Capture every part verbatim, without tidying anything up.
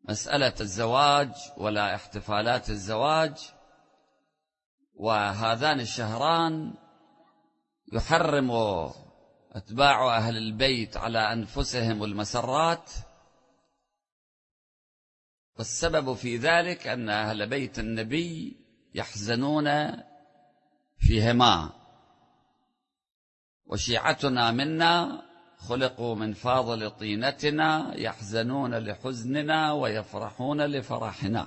مسألة الزواج ولا احتفالات الزواج، وهذان الشهران يحرم أتباع أهل البيت على أنفسهم المسرات، والسبب في ذلك أن أهل بيت النبي يحزنون فيهما، وشيعتنا منا خلقوا من فاضل طينتنا يحزنون لحزننا ويفرحون لفرحنا.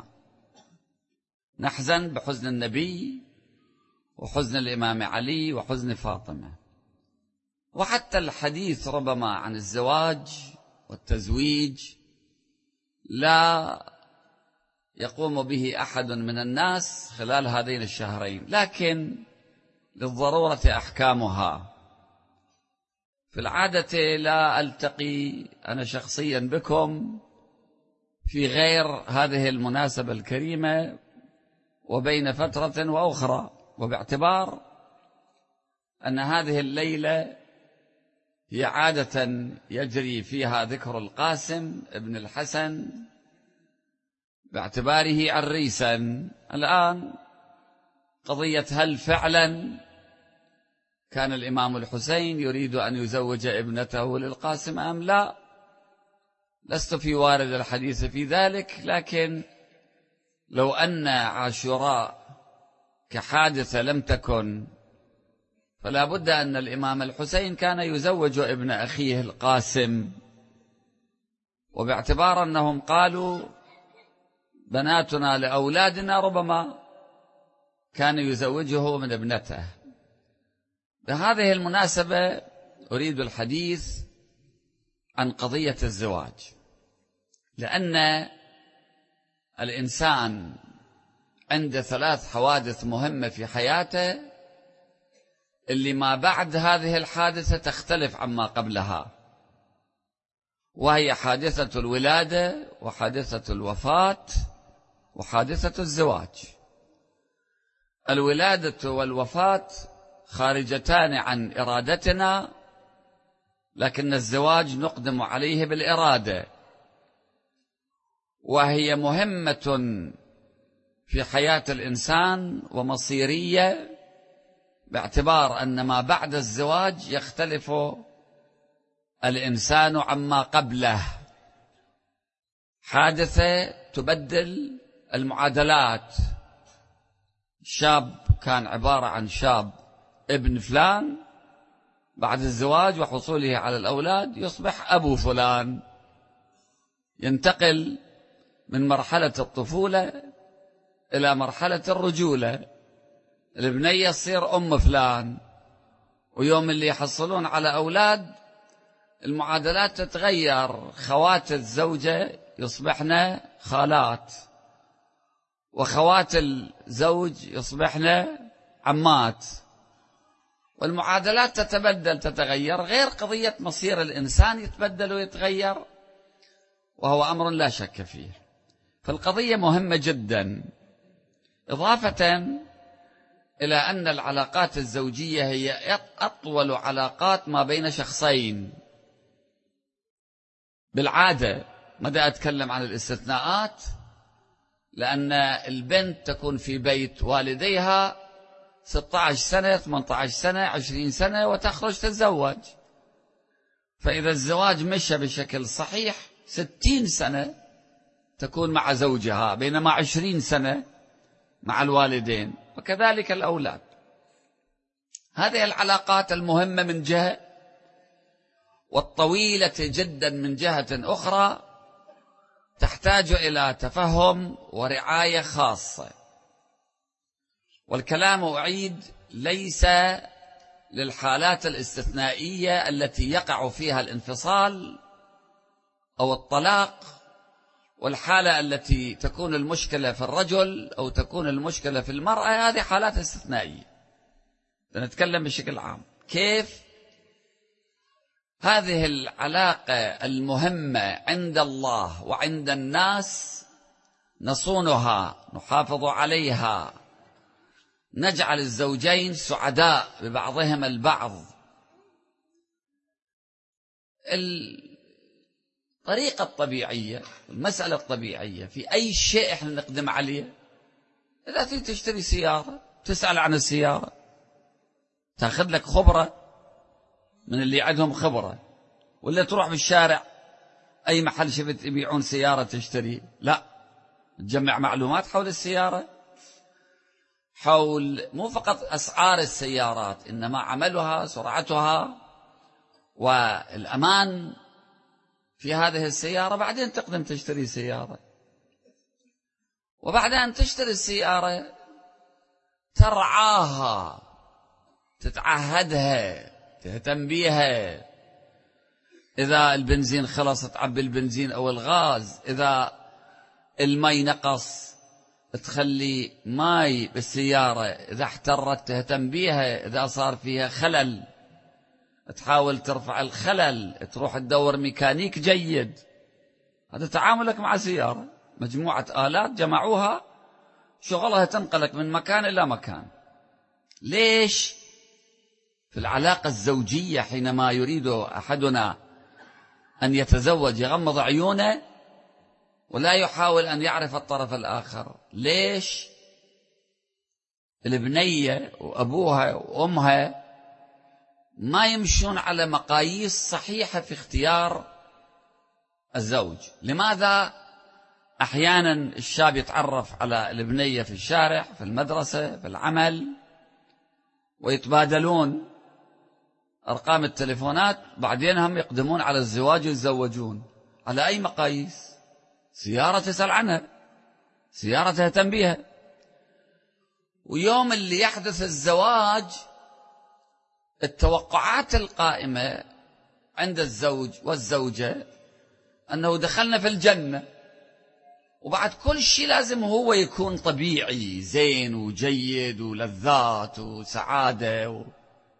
نحزن بحزن النبي وحزن الإمام علي وحزن فاطمة. وحتى الحديث ربما عن الزواج والتزويج لا يقوم به أحد من الناس خلال هذين الشهرين، لكن للضرورة أحكامها. في العادة لا ألتقي أنا شخصيا بكم في غير هذه المناسبة الكريمة وبين فترة وأخرى، وباعتبار أن هذه الليلة هي عادة يجري فيها ذكر القاسم ابن الحسن باعتباره عريسا. الآن قضية هل فعلا كان الإمام الحسين يريد أن يزوج ابنته للقاسم أم لا، لست في وارد الحديث في ذلك، لكن لو أن عاشوراء كحادثة لم تكن فلا بد أن الإمام الحسين كان يزوج ابن أخيه القاسم، وباعتبار أنهم قالوا بناتنا لأولادنا ربما كان يزوجه من ابنته. بهذه المناسبة أريد الحديث عن قضية الزواج، لأن الإنسان عند ثلاث حوادث مهمة في حياته اللي ما بعد هذه الحادثة تختلف عما قبلها، وهي حادثة الولادة وحادثة الوفاة وحادثة الزواج. الولادة والوفاة خارجتان عن إرادتنا، لكن الزواج نقدم عليه بالإرادة، وهي مهمة في حياة الإنسان ومصيرية، باعتبار أن ما بعد الزواج يختلف الإنسان عما قبله. حادثة تبدل المعادلات. شاب كان عبارة عن شاب ابن فلان، بعد الزواج وحصوله على الأولاد يصبح أبو فلان، ينتقل من مرحلة الطفولة إلى مرحلة الرجولة. البنية تصير أم فلان، ويوم اللي يحصلون على أولاد المعادلات تتغير، خوات الزوجة يصبحن خالات، وخوات الزوج يصبحن عمات، والمعادلات تتبدل تتغير، غير قضية مصير الإنسان يتبدل ويتغير، وهو أمر لا شك فيه. فالقضية مهمة جدا، إضافة إلى أن العلاقات الزوجية هي أطول علاقات ما بين شخصين بالعادة. ماذا أتكلم عن الاستثناءات؟ لأن البنت تكون في بيت والديها ستة عشر سنة، ثمانية عشر سنة، عشرين سنة، وتخرج تتزوج. فإذا الزواج مشى بشكل صحيح ستين سنة تكون مع زوجها، بينما عشرين سنة مع الوالدين، وكذلك الأولاد. هذه العلاقات المهمة من جهة، والطويلة جدا من جهة أخرى، تحتاج إلى تفهم ورعاية خاصة. والكلام أعيد ليس للحالات الاستثنائية التي يقع فيها الانفصال أو الطلاق، والحالة التي تكون المشكلة في الرجل أو تكون المشكلة في المرأة، هذه حالات استثنائية. نتكلم بشكل عام كيف هذه العلاقة المهمة عند الله وعند الناس نصونها، نحافظ عليها، نجعل الزوجين سعداء ببعضهما البعض. الطريقة الطبيعية، المسألة الطبيعية في أي شيء إحنا نقدم عليه، إذا تريد تشتري سيارة تسأل عن السيارة، تأخذ لك خبرة من اللي عندهم خبرة، ولا تروح بالشارع أي محل شفت يبيعون سيارة تشتري، لا، تجمع معلومات حول السيارة، حول مو فقط أسعار السيارات، إنما عملها، سرعتها، والأمان في هذه السيارة. بعدين تقدم تشتري سيارة، وبعد أن تشتري السيارة ترعاها، تتعهدها، تهتم بيها. إذا البنزين خلص تعبي البنزين أو الغاز، إذا المي نقص تخلي ماي بالسيارة، إذا احترت تهتم بيها، إذا صار فيها خلل تحاول ترفع الخلل، تروح تدور ميكانيك جيد. هذا تعاملك مع سيارة، مجموعة آلات جمعوها شغلها تنقلك من مكان إلى مكان. ليش؟ في العلاقة الزوجية حينما يريد أحدنا أن يتزوج يغمض عيونه ولا يحاول أن يعرف الطرف الآخر. ليش؟ البنية وأبوها وأمها ما يمشون على مقاييس صحيحة في اختيار الزوج. لماذا أحيانا الشاب يتعرف على البنية في الشارع، في المدرسة، في العمل، ويتبادلون أرقام التليفونات، بعدين هم يقدمون على الزواج ويتزوجون على أي مقاييس؟ سيارة تسأل عنها، سيارة تهتم بها. ويوم اللي يحدث الزواج التوقعات القائمة عند الزوج والزوجة أنه دخلنا في الجنة، وبعد كل شيء لازم هو يكون طبيعي زين وجيد ولذات وسعادة و...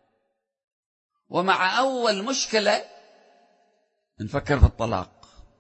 ومع أول مشكلة نفكر في الطلاق.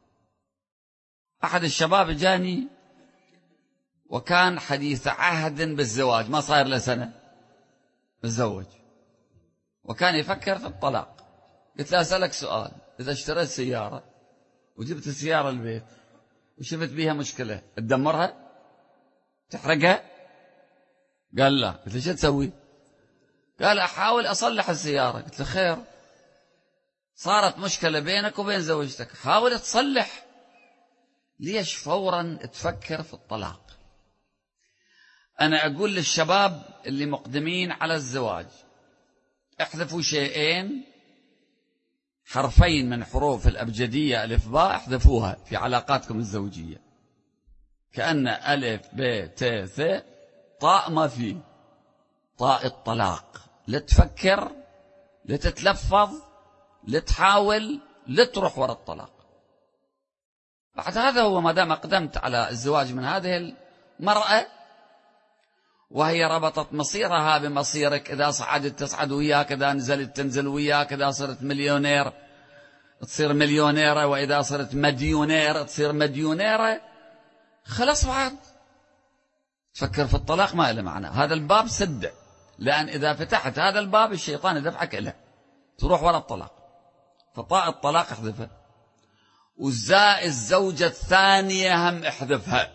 أحد الشباب جاني وكان حديث عهد بالزواج، ما صاير له سنة بالزوج، وكان يفكر في الطلاق. قلت له أسألك سؤال، إذا اشتريت سيارة وجبت السيارة البيت وشفت بيها مشكلة تدمرها تحرقها؟ قال لا. قلت له شو تسوي؟ قال أحاول أصلح السيارة. قلت له خير، صارت مشكلة بينك وبين زوجتك، حاول تصلح. ليش فورا تفكر في الطلاق؟ أنا أقول للشباب اللي مقدمين على الزواج احذفوا شيئين، حرفين من حروف الأبجدية ألف باء، احذفوها في علاقاتكم الزوجية. كأن ألف ب ت ث طاء ما فيه، طاء الطلاق. لتفكر، لتتلفظ، لتحاول، لتروح وراء الطلاق. بعد هذا هو ما دام أقدمت على الزواج من هذه المرأة وهي ربطت مصيرها بمصيرك، إذا صعدت تصعد وياك، إذا نزلت تنزل وياك، إذا صرت مليونير تصير مليونيرة، وإذا صرت مديونير تصير مديونيرة، خلاص بعد تفكر في الطلاق ما له معنى. هذا الباب سد، لأن إذا فتحت هذا الباب الشيطان يدفعك إليه، تروح وراء الطلاق. فطاء الطلاق احذفها، والزاء الزوجة الثانية هم احذفها،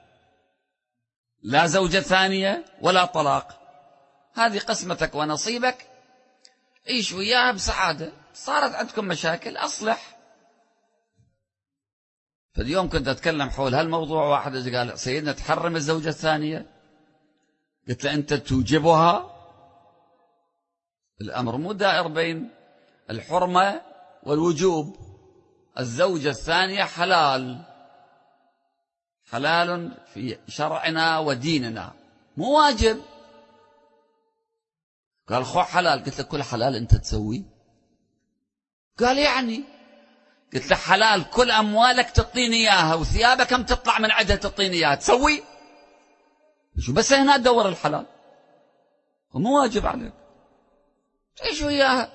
لا زوجة ثانية ولا طلاق. هذه قسمتك ونصيبك، عيش وياها بسعادة. صارت عندكم مشاكل أصلح. فاليوم كنت أتكلم حول هالموضوع، واحد قال سيدنا تحرم الزوجة الثانية. قلت له أنت توجبها. الأمر مو دائر بين الحرمة والوجوب. الزوجة الثانية حلال، حلال في شرعنا وديننا، مو واجب. قال خو حلال. قلت له كل حلال أنت تسوي؟ قال يعني. قلت له حلال كل أموالك تعطيني إياها، وثيابك هم تطلع من عدها تعطيني إياها، تسوي؟ شو بس هنا تدور الحلال، ومو واجب عليك تعيش وياها.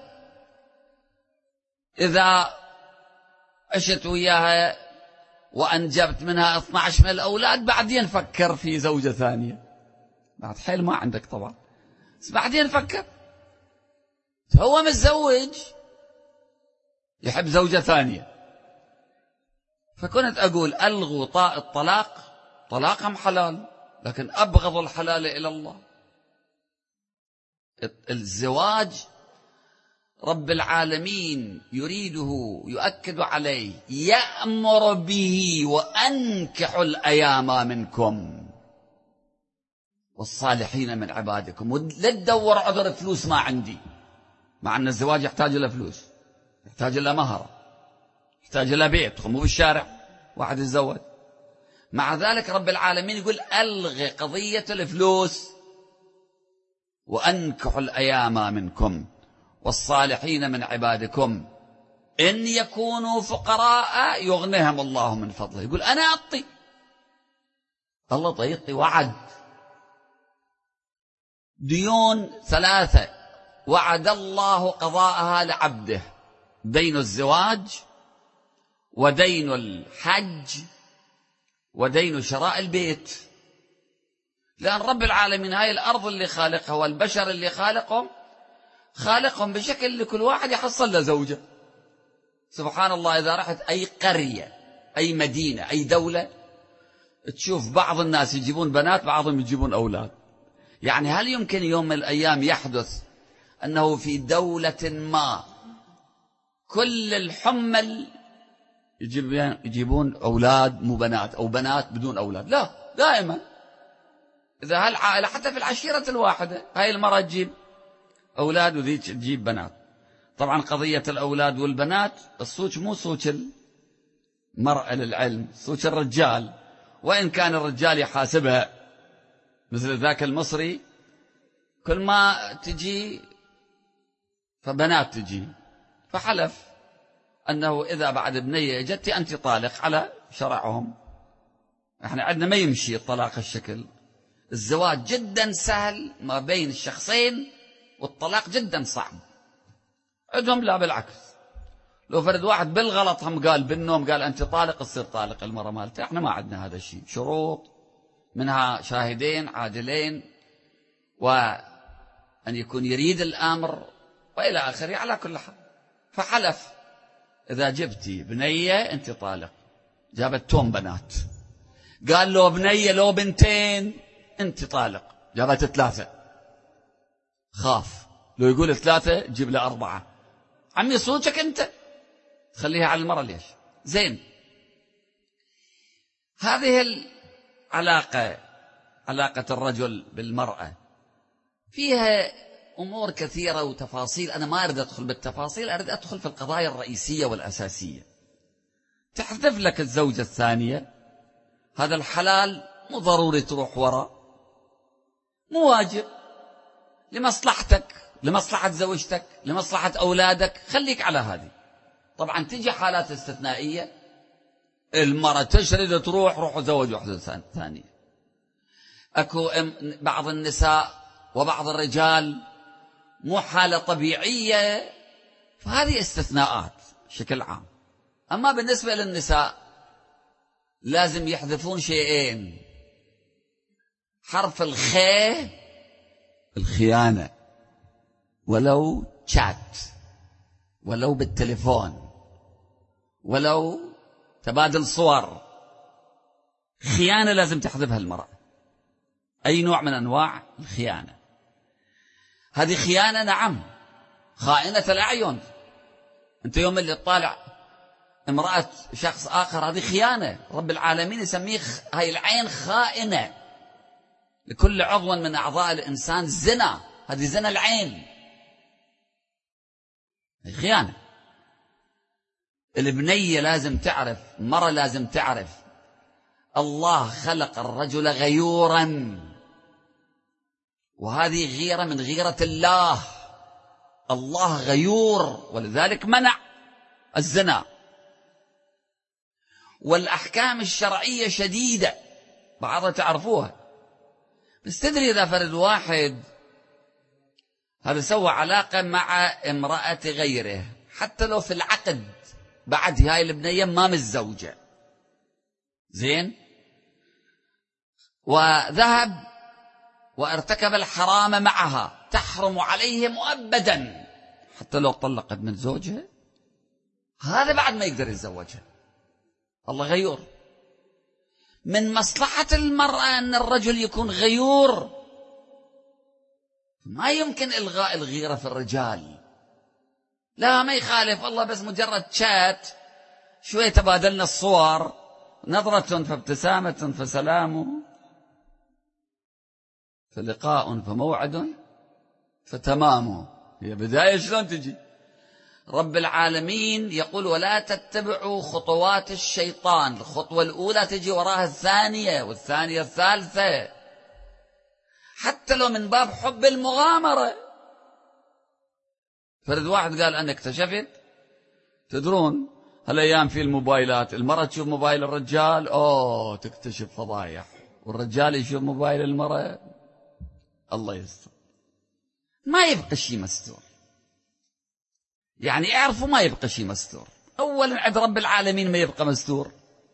إذا عشت وياها وأنجبت منها اثني عشر من الأولاد، بعدين فكر في زوجة ثانية. بعد حيل ما عندك طبعا، بس بعدين فكر. هو متزوج يحب زوجة ثانية، فكنت أقول ألغوا طاء الطلاق، طلاقهم حلال، لكن أبغض الحلال إلى الله. الزواج رب العالمين يريده، يؤكد عليه، يأمر به: وأنكحوا الأيام منكم والصالحين من عبادكم. لا تدور عذر فلوس ما عندي، مع أن الزواج يحتاج إلى فلوس، يحتاج إلى مهر، يحتاج إلى بيت، مو بالشارع واحد يتزوج. مع ذلك رب العالمين يقول ألغي قضية الفلوس، وأنكحوا الأيام منكم والصالحين من عبادكم إن يكونوا فقراء يغنيهم الله من فضله. يقول أنا أعطي، الله طيطي وعد. ديون ثلاثة وعد الله قضاءها لعبده: دين الزواج، ودين الحج، ودين شراء البيت. لأن رب العالمين هاي الأرض اللي خالقها والبشر اللي خالقهم، خالقهم بشكل لكل واحد يحصل له زوجة. سبحان الله، إذا رحت أي قرية، أي مدينة، أي دولة، تشوف بعض الناس يجيبون بنات، بعضهم يجيبون أولاد. يعني هل يمكن يوم من الأيام يحدث أنه في دولة ما كل الحمل يجيبون أولاد مو بنات، أو بنات بدون أولاد؟ لا، دائما إذا هالعائلة حتى في العشيرة الواحدة هاي المرأة تجيب أولاد وذيك تجيب بنات. طبعا قضية الأولاد والبنات الصوت مو صوت المرأة للعلم، صوت الرجال، وإن كان الرجال يحاسبها مثل ذاك المصري، كل ما تجي فبنات تجي، فحلف أنه إذا بعد بنية جت أنت طالق على شرعهم. احنا عندنا ما يمشي الطلاق الشكل، الزواج جدا سهل ما بين الشخصين، والطلاق جدا صعب عندهم. لا بالعكس، لو فرد واحد بالغلط هم قال بالنوم قال أنت طالق، تصير طالق المرة مالته. احنا ما عندنا هذا الشيء، شروط منها شاهدين عادلين، وأن يكون يريد الأمر، وإلى آخره. على كل حال فحلف: إذا جبتي بنية أنت طالق. جابت توم بنات، قال له بنية لو بنتين أنت طالق. جابت ثلاثة، خاف لو يقول ثلاثة جيب له أربعة. عمي صوتك أنت تخليها على المرة ليش؟ زين، هذه العلاقة، علاقة الرجل بالمرأة، فيها أمور كثيرة وتفاصيل. أنا ما أريد أدخل بالتفاصيل، أريد أدخل في القضايا الرئيسية والأساسية. تحذف لك الزوجة الثانية، هذا الحلال مو ضروري تروح وراء، مو واجب، لمصلحتك، لمصلحة زوجتك، لمصلحة أولادك، خليك على هذه. طبعا تجي حالات استثنائية، المرأة تشرد تروح روح زوج واحدة ثانية. أكو بعض النساء وبعض الرجال مو حالة طبيعية، فهذه استثناءات بشكل عام. أما بالنسبة للنساء لازم يحذفون شيئين: حرف الخاء، الخيانة، ولو شات، ولو بالتليفون، ولو تبادل صور. خيانة لازم تحذفها المرأة، أي نوع من أنواع الخيانة. هذه خيانة، نعم، خائنة الأعين. أنت يوم اللي تطالع امرأة شخص آخر، هذه خيانة. رب العالمين يسميه هاي العين خائنة. لكل عضو من أعضاء الإنسان زنا، هذه زنا العين، هي خيانة. البنية لازم تعرف، مرة لازم تعرف، الله خلق الرجل غيورا، وهذه غيرة من غيرة الله. الله غيور، ولذلك منع الزنا. والأحكام الشرعية شديدة، بعضها تعرفوها. بس تدري إذا فرد واحد هذا سوى علاقة مع امرأة غيره، حتى لو في العقد بعد هاي البنية ما متزوجة، زين، وذهب وارتكب الحرام معها، تحرم عليه مؤبدا حتى لو طلقت من زوجها، هذا بعد ما يقدر يتزوجها. الله غيور. من مصلحة المرأة أن الرجل يكون غيور، ما يمكن إلغاء الغيرة في الرجال. لا ما يخالف والله، بس مجرد شات شوية تبادلنا الصور، نظرة فابتسامة فسلام، فلقاء فموعد فتمام. هي بداية شلون تجي؟ رب العالمين يقول ولا تتبعوا خطوات الشيطان. الخطوة الأولى تجي وراها الثانية، والثانية الثالثة، حتى لو من باب حب المغامرة. فرد واحد قال أنا اكتشفت، تدرون هالأيام في الموبايلات المرأة تشوف موبايل الرجال أوه تكتشف فضايح، والرجال يشوف موبايل المرأة الله يستر، ما يبقى شيء مستور. يعني اعرفوا ما يبقى شيء مستور. أولا عند رب العالمين ما يبقى مستور،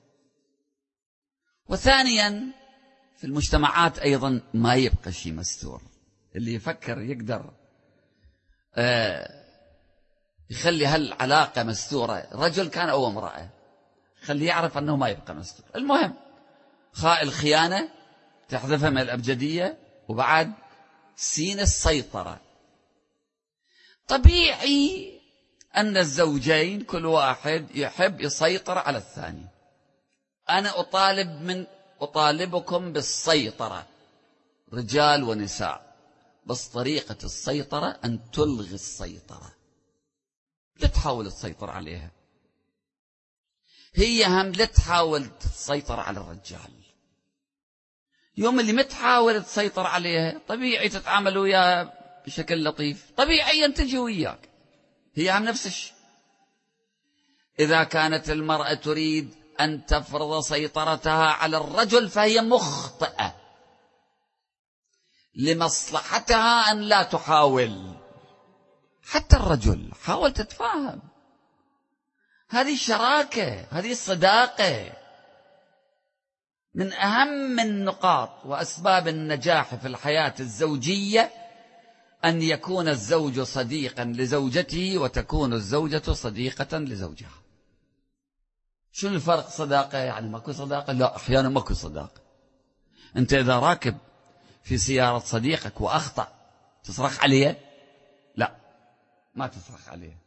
وثانيا في المجتمعات أيضا ما يبقى شيء مستور. اللي يفكر يقدر آه يخلي هالعلاقة مستورة، رجل كان أو امرأة، خليه يعرف أنه ما يبقى مستور. المهم خاء الخيانة تحذفها من الأبجدية، وبعد سين السيطرة. طبيعي أن الزوجين كل واحد يحب يسيطر على الثاني. أنا أطالب من أطالبكم بالسيطرة، رجال ونساء، بس طريقة السيطرة أن تلغي السيطرة، لا تحاول تسيطر عليها. هي هم لا تحاول تسيطر على الرجال. يوم اللي ما تحاول تسيطر عليها طبيعي تتعامل وياها بشكل لطيف، طبيعيا تجي وياك. هي هم نفس الشيء. إذا كانت المرأة تريد أن تفرض سيطرتها على الرجل فهي مخطئة، لمصلحتها أن لا تحاول. حتى الرجل حاول تتفاهم، هذه الشراكة، هذه الصداقة من أهم النقاط وأسباب النجاح في الحياة الزوجية، أن يكون الزوج صديقا لزوجته وتكون الزوجة صديقة لزوجها. شو الفرق؟ صداقة يعني ماكو صداقة؟ لا، أحيانا ماكو صداقة. أنت إذا راكب في سيارة صديقك وأخطأ تصرخ عليه؟ لا، ما تصرخ عليه،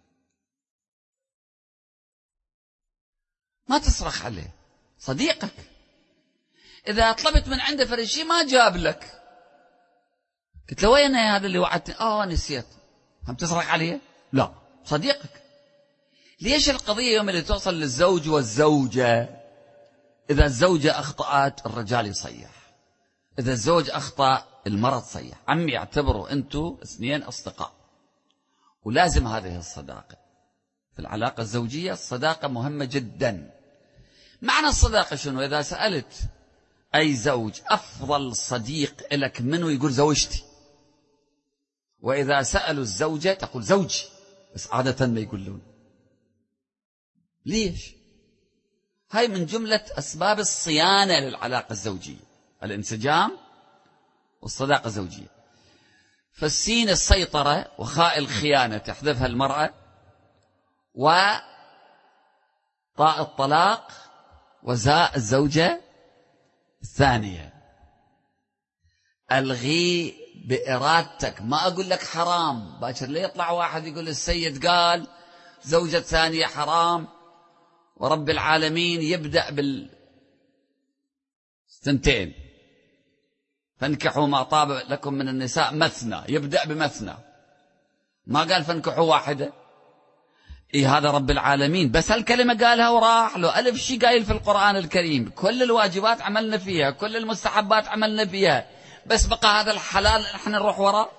ما تصرخ عليه، صديقك. إذا طلبت من عنده فرد شيء ما جاب لك، قلت له وين هذا اللي وعدتني؟ آه نسيت، هم تصرخ عليه؟ لا، صديقك. ليش القضية يوم اللي توصل للزوج والزوجة، إذا الزوجة أخطأت الرجال يصيح، إذا الزوج أخطأ المرأة تصيح. عمي اعتبروا أنتوا اثنين أصدقاء، ولازم هذه الصداقة في العلاقة الزوجية. الصداقة مهمة جدا. معنى الصداقة شنو؟ إذا سألت أي زوج أفضل صديق لك منه يقول زوجتي، وإذا سألوا الزوجة تقول زوجي، بس عادة ما يقولون. ليش؟ هاي من جملة أسباب الصيانة للعلاقة الزوجية، الانسجام والصداقة الزوجية. فالسين السيطرة، وخاء الخيانة تحذفها المرأة، وطاء الطلاق، وزاء الزوجة الثانية. ألغي بإرادتك، ما أقول لك حرام. باكر لا يطلع واحد يقول السيد قال زوجة ثانية حرام، ورب العالمين يبدأ بالثنتين، فانكحوا ما طاب لكم من النساء مثنى، يبدأ بمثنى، ما قال فانكحوا واحدة. إيه هذا رب العالمين، بس هالكلمة قالها وراح له. ألف شيء قايل في القرآن الكريم، كل الواجبات عملنا فيها، كل المستحبات عملنا فيها، بس بقى هذا الحلال نحن نروح وراه.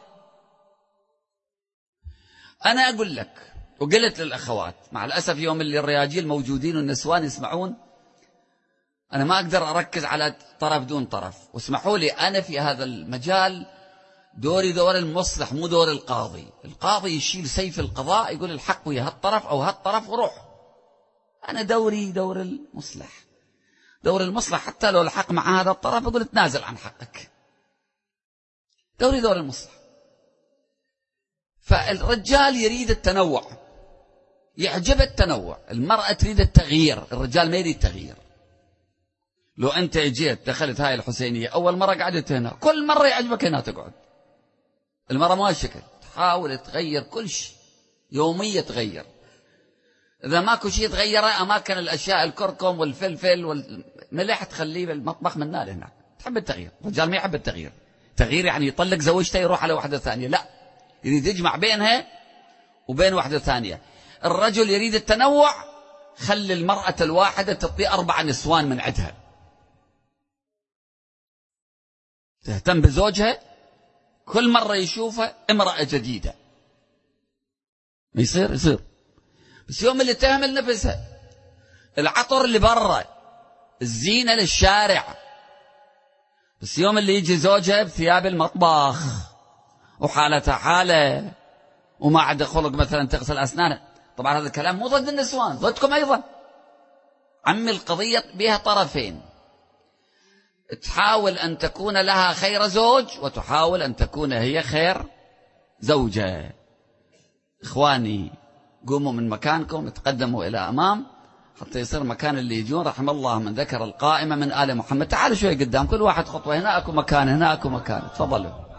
أنا أقول لك وقلت للأخوات، مع الأسف يوم اللي الرياجيل موجودين والنسوان يسمعون، أنا ما أقدر أركز على طرف دون طرف، واسمحوا لي أنا في هذا المجال دوري دور المصلح مو دور القاضي. القاضي يشيل سيف القضاء يقول الحق ويا هالطرف أو هالطرف وروح. أنا دوري دور المصلح، دور المصلح حتى لو الحق مع هذا الطرف يقول تنازل عن حقك. دوري دور المصلح. فالرجال يريد التنوع، يعجب التنوع. المرأة تريد التغيير، الرجال ما يريد التغيير. لو أنت جيت دخلت هاي الحسينية أول مرة قعدت هنا، كل مرة يعجبك هنا تقعد. المرأة ما شكل، تحاول تغير كل شيء، يومية تغير. إذا ماكو شيء تغيره، أماكن الأشياء الكركم والفلفل والملح تخليه بالمطبخ من نار هناك. تحب التغيير. الرجال ما يحب التغيير. تغيير يعني يطلق زوجته يروح على واحدة ثانية، لا، يريد يجمع بينها وبين واحدة ثانية. الرجل يريد التنوع، خلي المرأة الواحدة تعطي أربع نسوان من عندها، تهتم بزوجها، كل مرة يشوفها امرأة جديدة. ما يصير يصير بس يوم اللي تهمل نفسها، العطر اللي برا، الزينة للشارع، بس يوم اللي يجي زوجها بثياب المطبخ وحالتها حالة وما عاد خلق مثلا تغسل أسنانها. طبعا هذا الكلام مو ضد النسوان، ضدكم أيضا. عمي القضية بها طرفين، تحاول أن تكون لها خير زوج وتحاول أن تكون هي خير زوجة. إخواني قوموا من مكانكم، تقدموا إلى أمام حتى يصير مكان اللي يجون. رحم الله من ذكر القائمة من آل محمد. تعالوا شوي قدام، كل واحد خطوة. هنا أكو مكان، هنا أكو مكان، تفضلوا.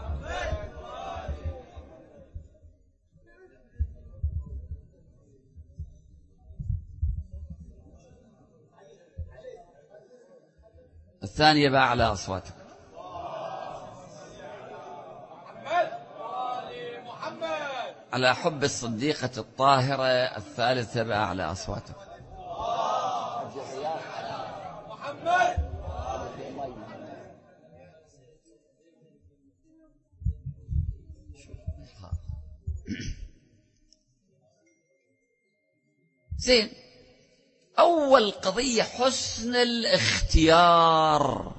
الثانية بأعلى أصواتكم. على حب الصديقة الطاهرة. الثالثة بأعلى أصواتكم. زين، أول قضية حسن الاختيار.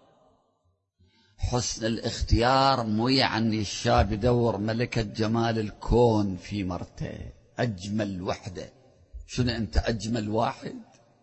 حسن الاختيار مو يعني الشاب يدور ملكة جمال الكون في مرته، أجمل وحدة. شنو أنت أجمل واحد؟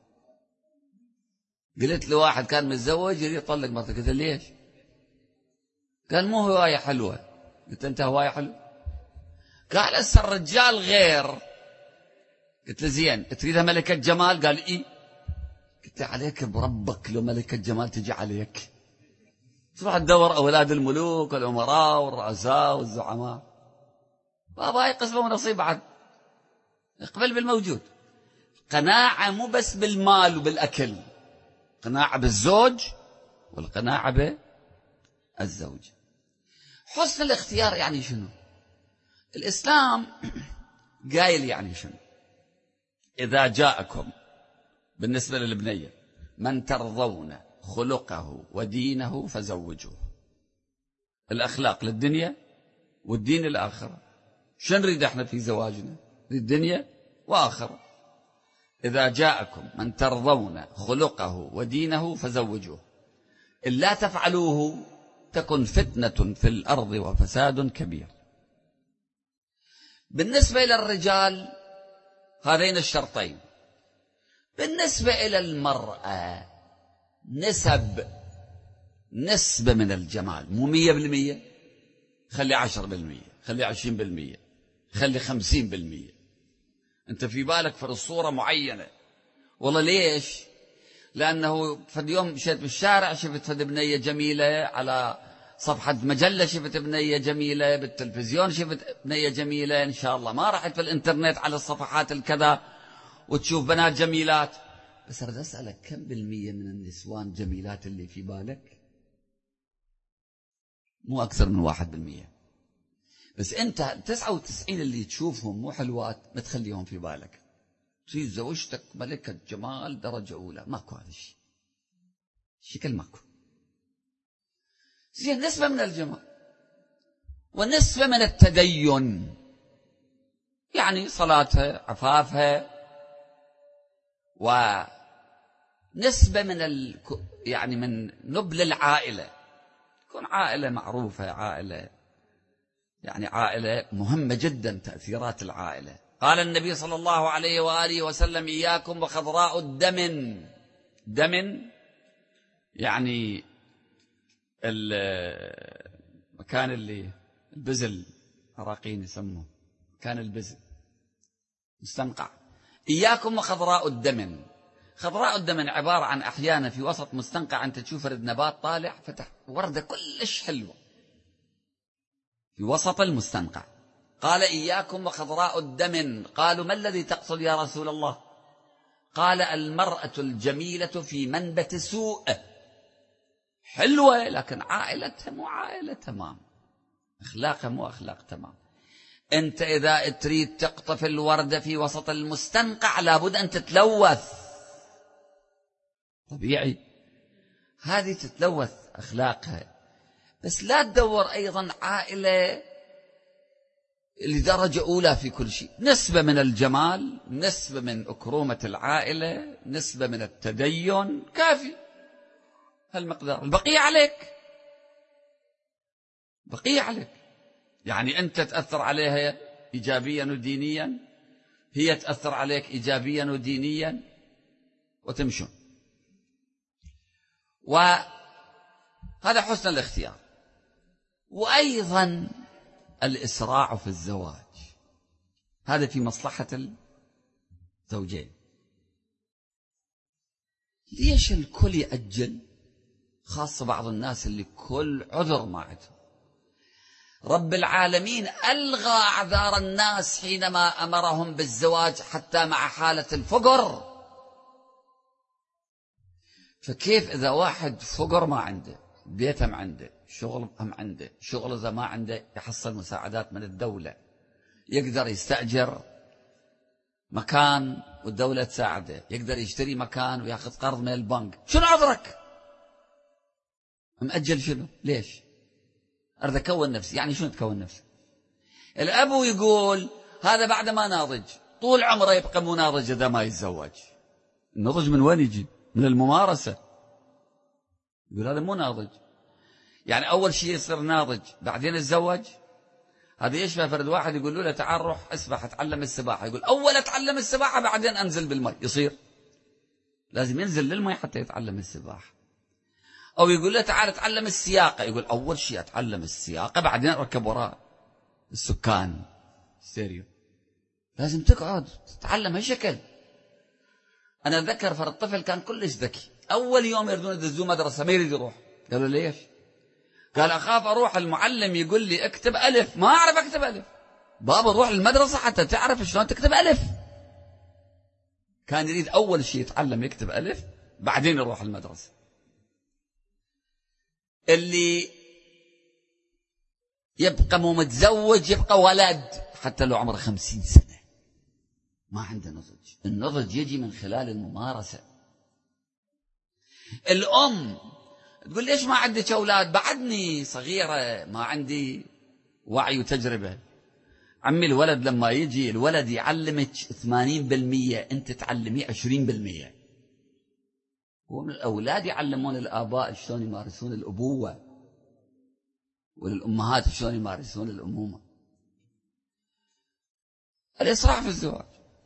قلت له واحد كان متزوج يريد يطلق مرته، قلت له ليش؟ قال مو هواية حلوة. قلت أنت هواية حلوة؟ قال هسه الرجال غير. قلت له زين تريدها ملكة جمال؟ قال إيه. قلت له عليك بربك لو ملكة جمال تجي عليك، تروح تدور أولاد الملوك والأمراء والرؤساء والزعماء. بابا هاي قسمة ونصيب بعد. اقبل بالموجود. قناعة مو بس بالمال وبالأكل، قناعة بالزوج والقناعة بالزوج. حسن الاختيار يعني شنو؟ الإسلام قايل يعني شنو؟ إذا جاءكم، بالنسبة للبنية، من ترضون خلقه ودينه فزوجوه. الأخلاق للدنيا والدين الآخرة. شو نريد احنا في زواجنا؟ للدنيا وآخرة. إذا جاءكم من ترضون خلقه ودينه فزوجوه، إن لا تفعلوه تكن فتنة في الأرض وفساد كبير. بالنسبة إلى الرجال هذين الشرطين. بالنسبة إلى المرأة نسب نسبة من الجمال، مو مية بالمية. خلي عشر بالمية، خلي عشرين بالمية، خلي خمسين بالمية. أنت في بالك في الصورة معينة. والله ليش؟ لأنه في اليوم مشيت بالشارع شفت فد بنية جميلة، على صفحة مجلة شفت بنية جميلة، بالتلفزيون شفت بنية جميلة. إن شاء الله ما رحت في الإنترنت على الصفحات الكذا وتشوف بنات جميلات. بس أريد أسألك كم بالمية من النسوان جميلات اللي في بالك؟ مو أكثر من واحد بالمية. بس أنت تسعة وتسعين اللي تشوفهم مو حلوات ما تخليهم في بالك. تريد زوجتك ملكة جمال درجة أولى، ماكو هذا الشيء، شكل ماكو. زين، نسبة من الجمال ونسبة من التدين، يعني صلاتها، عفافها، ونسبة من ال... يعني من نبل العائلة، تكون عائلة معروفة، عائلة يعني عائلة مهمة جدا، تأثيرات العائلة. قال النبي صلى الله عليه وآله وسلم: إياكم وخضراء الدمن. دمن يعني المكان اللي البزل، عراقيين يسموه مكان البزل، مستنقع. إياكم وخضراء الدمن. خضراء الدمن عبارة عن أحيانا في وسط مستنقع أنت تشوف رد نبات طالع فتح وردة كلش حلوة في وسط المستنقع. قال إياكم وخضراء الدمن. قالوا ما الذي تقصد يا رسول الله؟ قال المرأة الجميلة في منبت سوء، حلوة لكن عائلتها مو عائلة تمام، أخلاقها مو أخلاق تمام. أنت إذا تريد تقطف الوردة في وسط المستنقع لابد أن تتلوث، طبيعي هذه تتلوث أخلاقها. بس لا تدور أيضا عائلة لدرجة أولى في كل شيء، نسبة من الجمال، نسبة من أكرومة العائلة، نسبة من التدين، كافي هالمقدار، البقية عليك، بقية عليك. يعني أنت تأثر عليها إيجابيا ودينيا، هي تأثر عليك إيجابيا ودينيا، وتمشون. وهذا حسن الاختيار. وأيضا الإسراع في الزواج، هذا في مصلحة الزوجين. ليش الكل يأجل؟ خاصة بعض الناس اللي كل عذر ما عندهم. رب العالمين ألغى أعذار الناس حينما أمرهم بالزواج حتى مع حالة الفقر. فكيف إذا واحد فقر ما عنده، بيته ما عنده، شغل هم عنده، شغل إذا ما عنده يحصل مساعدات من الدولة، يقدر يستأجر مكان والدولة تساعده، يقدر يشتري مكان ويأخذ قرض من البنك، شنو عذرك؟ مأجل شنو؟ ليش؟ أريد أكون نفسي. يعني شنو تكون نفسي؟ الأبو يقول هذا بعد ما ناضج، طول عمره يبقى مو ناضج إذا ما يتزوج. النضج من وين يجي؟ من الممارسة. يقول هذا مو ناضج. يعني أول شيء يصير ناضج بعدين يتزوج. هذا يشبه فرد واحد يقول له تعال روح اسبح اتعلم السباحة، يقول أول أتعلم السباحة بعدين أنزل بالماء. يصير لازم ينزل للماء حتى يتعلم السباحة. أو يقول له تعال اتعلم السياقة، يقول أول شيء أتعلم السياقة بعدين أركب وراء السكان ستيريو. لازم تقعد تتعلم هالشكل. أنا أتذكر فرد طفل كان كلش ذكي، أول يوم يردون يدزوه مدرسة ما يريد يروح. قالوا ليش؟ قال أخاف أروح المعلم يقول لي اكتب ألف، ما أعرف أكتب ألف. بابا روح المدرسة حتى تعرف شلون تكتب ألف. كان يريد أول شيء يتعلم يكتب ألف بعدين يروح المدرسة. اللي يبقى مو متزوج يبقى ولد حتى لو عمره خمسين سنة ما عنده نضج. النضج يجي من خلال الممارسة. الأم تقول ليش ما عندك أولاد؟ بعدني صغيرة ما عندي وعي وتجربة. عمي الولد لما يجي الولد يعلمك ثمانين بالمئة أنت تعلميه عشرين بالمئة. ومن الأولاد يعلمون الآباء شلون يمارسون الأبوة، وللأمهات شلون يمارسون الأمومة. الإسراع في الزواج.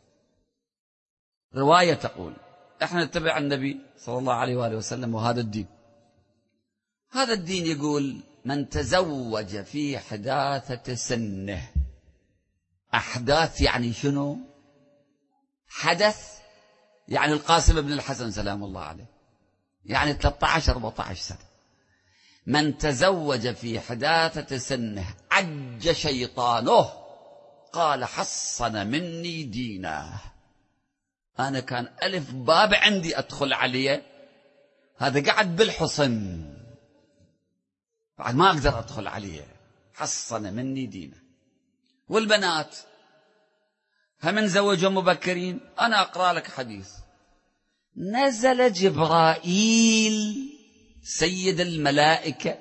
رواية تقول احنا نتبع النبي صلى الله عليه وآله وسلم وهذا الدين. هذا الدين يقول من تزوج في حداثة سنه. أحداث يعني شنو؟ حدث يعني القاسم بن الحسن سلام الله عليه، يعني ثلاثة عشر أربعة عشر سنة. من تزوج في حداثة سنه عج شيطانه قال حصن مني دينه. أنا كان ألف باب عندي أدخل عليه، هذا قعد بالحصن بعد ما أقدر أدخل عليه. حصن مني دينه. والبنات هم نزوجهم مبكرين. أنا أقرأ لك حديث. نزل جبرائيل سيد الملائكة،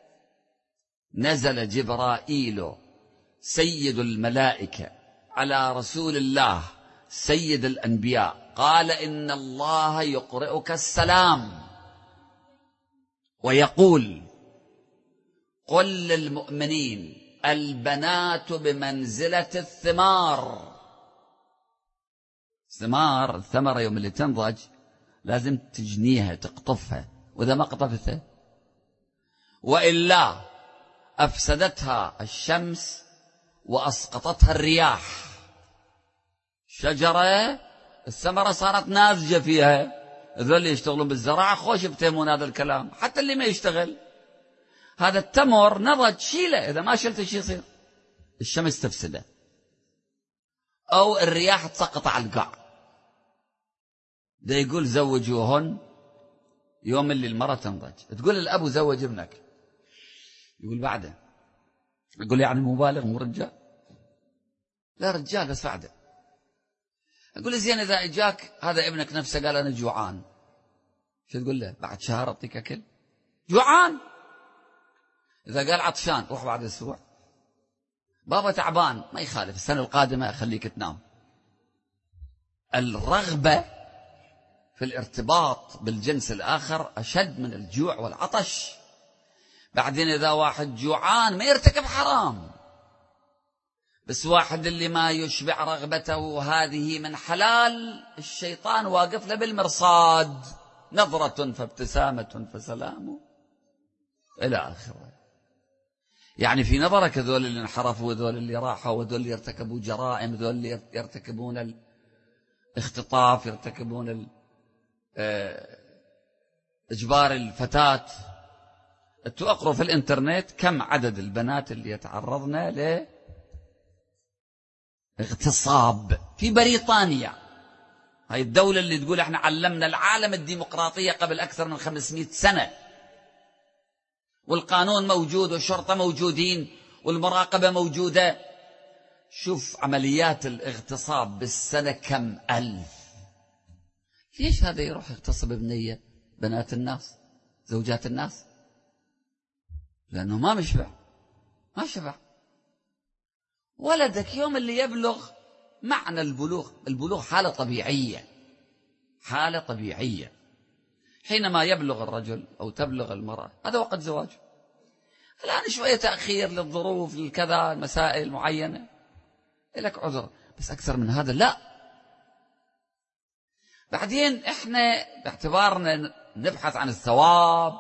نزل جبرائيل سيد الملائكة على رسول الله سيد الأنبياء قال إن الله يقرئك السلام ويقول قل للمؤمنين البنات بمنزلة الثمار. الثمار الثمرة يوم اللي تنضج لازم تجنيها تقطفها، وإذا ما قطفتها وإلا أفسدتها الشمس وأسقطتها الرياح. شجرة الثمرة صارت ناضجة فيها. ذول اللي يشتغلون بالزراعة خوش بتهمون هذا الكلام، حتى اللي ما يشتغل. هذا التمر نضج، شيله، إذا ما شلته شو يصير؟ الشمس تفسده، أو الرياح تسقط على القاع. ده يقول زوجوهن يوم اللي المرأة تنضج. تقول الأب زوج ابنك، يقول بعده، يقول يعني مبالغ مو رجال؟ لا رجال بس بعده. أقول زين إذا إجاك هذا ابنك نفسه قال أنا جوعان، شو تقول له؟ بعد شهر أعطيك أكل؟ جوعان. إذا قال عطشان روح بعد أسبوع. بابا تعبان، ما يخالف، السنة القادمة أخليك تنام. الرغبة في الارتباط بالجنس الآخر أشد من الجوع والعطش. بعدين إذا واحد جوعان ما يرتكب حرام، بس واحد اللي ما يشبع رغبته هذه من حلال، الشيطان واقف له بالمرصاد، نظرة فابتسامة فسلام إلى آخره. يعني في نظرك ذول اللي انحرفوا، وذول اللي راحوا، وذول اللي يرتكبوا جرائم، ذول اللي يرتكبون الاختطاف، يرتكبون إجبار الفتاة. تقروا في الإنترنت كم عدد البنات اللي يتعرضن لاغتصاب في بريطانيا، هاي الدولة اللي تقول احنا علمنا العالم الديمقراطية قبل أكثر من خمسمائة سنة، والقانون موجود والشرطة موجودين والمراقبة موجودة. شوف عمليات الاغتصاب بالسنة كم ألف. ليش هذا يروح يغتصب بنية بنات الناس، زوجات الناس؟ لأنه ما مشبع، ما شبع. ولدك يوم اللي يبلغ، معنى البلوغ، البلوغ حالة طبيعية، حالة طبيعية. حينما يبلغ الرجل أو تبلغ المرأة هذا وقت زواجه. الآن شوية تأخير للظروف للكذا، المسائل معينة لك عذر، بس أكثر من هذا لا. بعدين إحنا باعتبارنا نبحث عن الثواب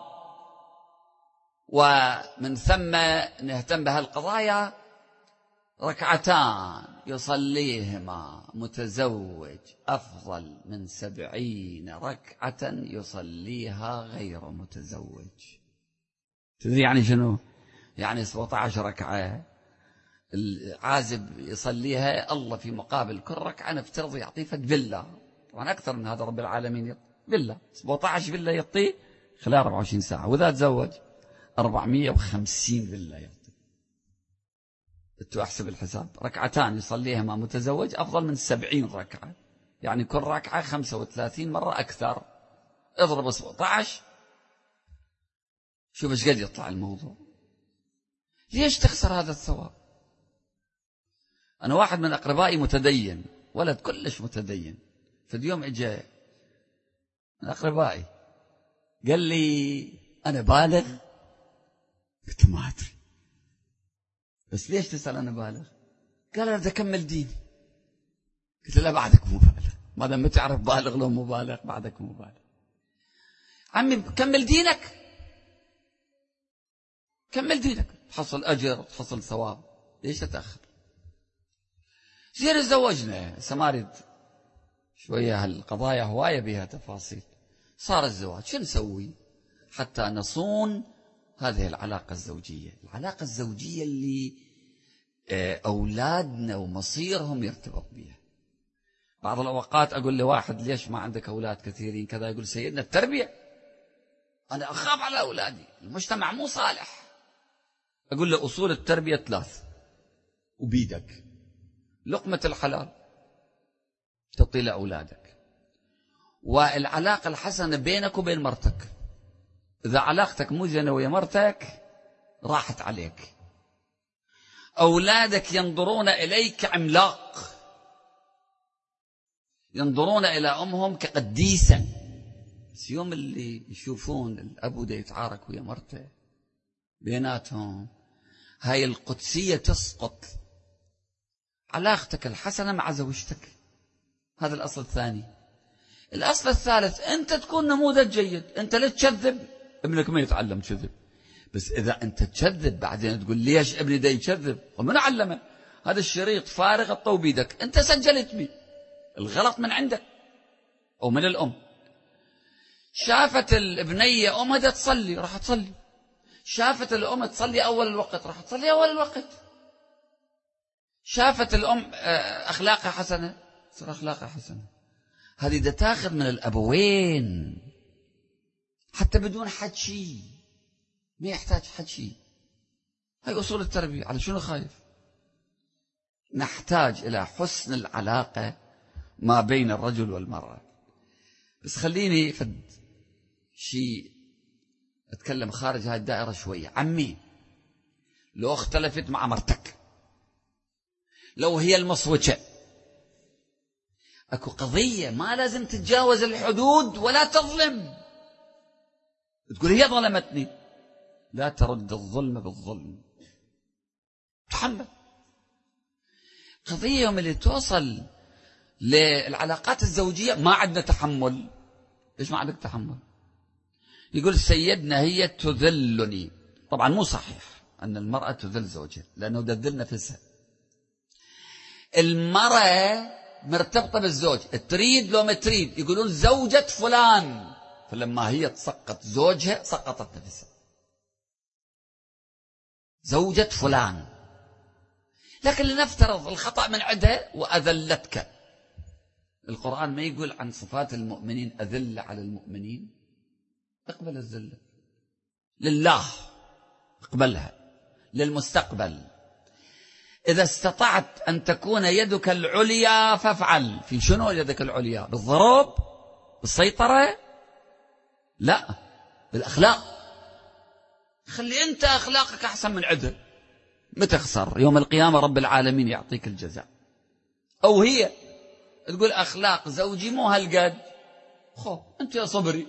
ومن ثم نهتم بهالقضايا، ركعتان يصليهما متزوج أفضل من سبعين ركعة يصليها غير متزوج. تدري يعني شنو؟ يعني سبعة عشر ركعة العازب يصليها، الله في مقابل كل ركعة نفترض يعطيه فد فيلا، طبعا أكثر من هذا رب العالمين، فيلا سبعة عشر فيلا يعطيه خلال أربعة وعشرين ساعة، وإذا تزوج أربعمائة وخمسين فيلا يعطيه. انتوا احسب الحساب، ركعتان يصليها مع متزوج أفضل من سبعين ركعة، يعني كل ركعة خمسة وثلاثين مرة أكثر. اضرب سبعة عشر، شوف ايش قد يطلع الموضوع. ليش تخسر هذا الثواب؟ أنا واحد من أقربائي متدين، ولد كلش متدين، في اليوم اجى من أقربائي قال لي أنا بالغ؟ قلت ما أدري. بس ليش تسأل أنا بالغ؟ قال أنا بدي أكمل ديني. قلت له لا بعدك مو بالغ، ما دام ما تعرف بالغ لو مو بالغ بعدك مو بالغ. عمي كمل دينك، كمل دينك تحصل أجر تحصل ثواب، ليش تتأخر؟ زين تزوجنا، سمارد شوية هالقضايا هواية بها تفاصيل. صار الزواج، شو نسوي حتى نصون هذه العلاقة الزوجية، العلاقة الزوجية اللي أولادنا ومصيرهم يرتبط بها. بعض الأوقات أقول لواحد ليش ما عندك أولاد كثيرين كذا، يقول سيدنا التربية، أنا أخاف على أولادي، المجتمع مو صالح. أقول له أصول التربية ثلاث وبيدك، لقمة الحلال تعطي لأولادك، والعلاقة الحسنة بينك وبين مرتك. إذا علاقتك مو زينة ويا مرتك راحت عليك. أولادك ينظرون إليك عملاق، ينظرون إلى أمهم كقديسة، بس يوم اللي يشوفون الأب ده يتعارك ويا مرته بيناتهم، هاي القدسية تسقط. علاقتك الحسنة مع زوجتك، هذا الأصل الثاني. الأصل الثالث، أنت تكون نموذج جيد. أنت لا تكذب، ابنك ما يتعلم كذب، بس إذا أنت تكذب بعدين تقول ليش ابني ده يكذب، ومن علمه؟ هذا الشريط فارغ الطو بيدك، أنت سجلت بي، الغلط من عندك. أو من الأم. شافت الابنية أمها تصلي راح تصلي، شافت الأم تصلي أول الوقت راح تصلي أول الوقت، شافت الأم أخلاقها حسنة تصير أخلاقها حسنة. هذه ده تاخذ من الأبوين حتى بدون حكي، ما يحتاج حكي. هاي أصول التربية. على شنو خايف؟ نحتاج إلى حسن العلاقة ما بين الرجل والمرأة. بس خليني فد شيء أتكلم خارج هاي الدائرة شوية. عمي لو اختلفت مع مرتك، لو هي المصوجة، أكو قضية ما لازم تتجاوز الحدود ولا تظلم. تقول هي ظلمتني، لا ترد الظلم بالظلم، تحمل. قضية يوم اللي توصل للعلاقات الزوجية ما عندنا تحمل. ليش ما عندك تحمل؟ يقول سيدنا هي تذلني. طبعا مو صحيح أن المرأة تذل زوجها، لأنه تذل نفسها. المرأة مرتبطة بالزوج، تريد لو ما تريد. يقولون زوجة فلان، فلما هي تسقط زوجها سقطت نفسها. زوجة فلان. لكن لنفترض الخطأ من عندها وأذلتك. القرآن ما يقول عن صفات المؤمنين أذل على المؤمنين. اقبل الذلة لله، اقبلها للمستقبل. إذا استطعت أن تكون يدك العليا فافعل. في شنو يدك العليا؟ بالضرب؟ بالسيطرة؟ لا، بالأخلاق. خلي أنت أخلاقك أحسن من عدل، ما تخسر. يوم القيامة رب العالمين يعطيك الجزاء. أو هي تقول أخلاق زوجي مو هالقد، خو أنت يا صبري.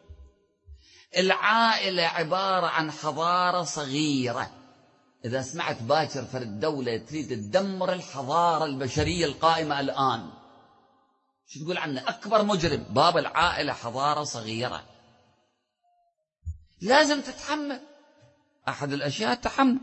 العائلة عبارة عن حضارة صغيرة. إذا سمعت باكر في الدولة تريد تدمر الحضارة البشرية القائمة الآن، شو تقول عنه؟ أكبر مجرم. باب العائلة حضارة صغيرة، لازم تتحمل. أحد الأشياء التحمل،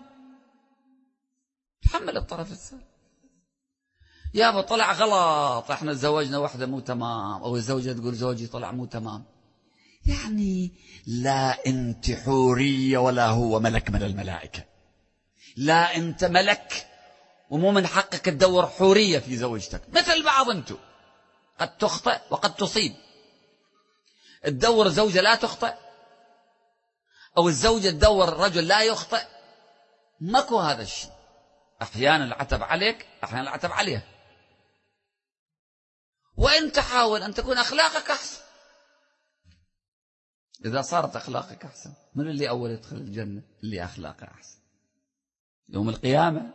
تحمل الطرف الثاني. يابا طلع غلط، احنا تزوجنا واحدة مو تمام، أو الزوجة تقول زوجي طلع مو تمام. يعني لا أنت حورية ولا هو ملك من الملائكة. لا أنت ملك ومو من حقك تدور حورية في زوجتك. مثل بعض أنتم قد تخطئ وقد تصيب. تدور زوجة لا تخطئ، أو الزوجة تدور الرجل لا يخطئ. ماكو هذا الشيء. أحيانا العتب عليك، أحيانا العتب عليها. وأنت حاول أن تكون أخلاقك أحسن. إذا صارت أخلاقك أحسن، من اللي أول يدخل الجنة؟ اللي أخلاقه أحسن. يوم القيامة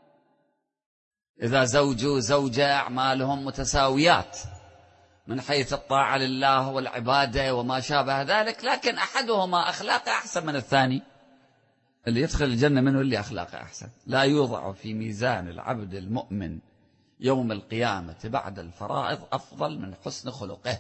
إذا زوج وزوجة أعمالهم متساويات من حيث الطاعة لله والعبادة وما شابه ذلك، لكن أحدهما أخلاقه أحسن من الثاني، اللي يدخل الجنة منه اللي أخلاقه أحسن. لا يوضع في ميزان العبد المؤمن يوم القيامة بعد الفرائض أفضل من حسن خلقه.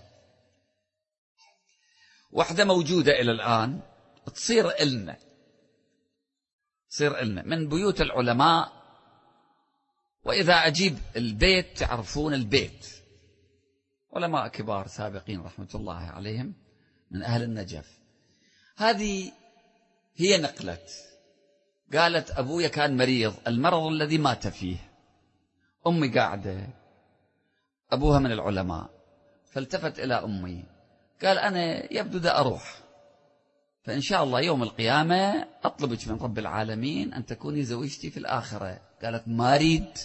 واحدة موجودة إلى الآن تصير إلنا تصير إلنا من بيوت العلماء. وإذا أجيب البيت تعرفون البيت، علماء كبار سابقين رحمة الله عليهم من أهل النجف. هذه هي نقلت، قالت أبويا كان مريض، المرض الذي مات فيه. أمي قاعدة، أبوها من العلماء، فالتفت إلى أمي قال أنا يبدو دا أروح، فإن شاء الله يوم القيامة أطلبك من رب العالمين أن تكوني زوجتي في الآخرة. قالت ما أريد.